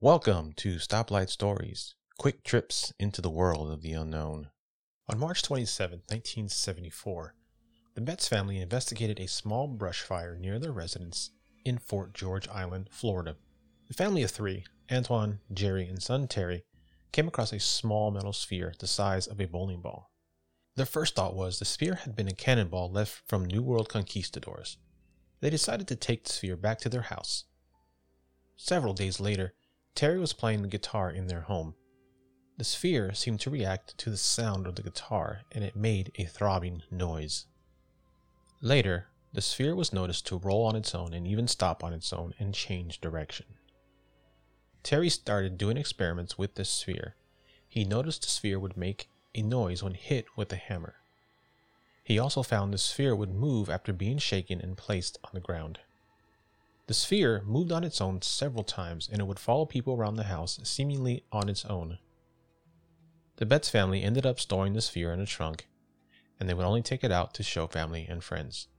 Welcome to Stoplight Stories, quick trips into the world of the unknown. On March 27, 1974, the Betts family investigated a small brush fire near their residence in Fort George Island, Florida. The family of three, Antoine, Jerry, and son Terry, came across a small metal sphere the size of a bowling ball. Their first thought was the sphere had been a cannonball left from New World conquistadors. They decided to take the sphere back to their house. Several days later, Terry was playing the guitar in their home. The sphere seemed to react to the sound of the guitar, and it made a throbbing noise. Later, the sphere was noticed to roll on its own and even stop on its own and change direction. Terry started doing experiments with this sphere. He noticed the sphere would make a noise when hit with a hammer. He also found the sphere would move after being shaken and placed on the ground. The sphere moved on its own several times, and it would follow people around the house seemingly on its own. The Betts family ended up storing the sphere in a trunk, and they would only take it out to show family and friends.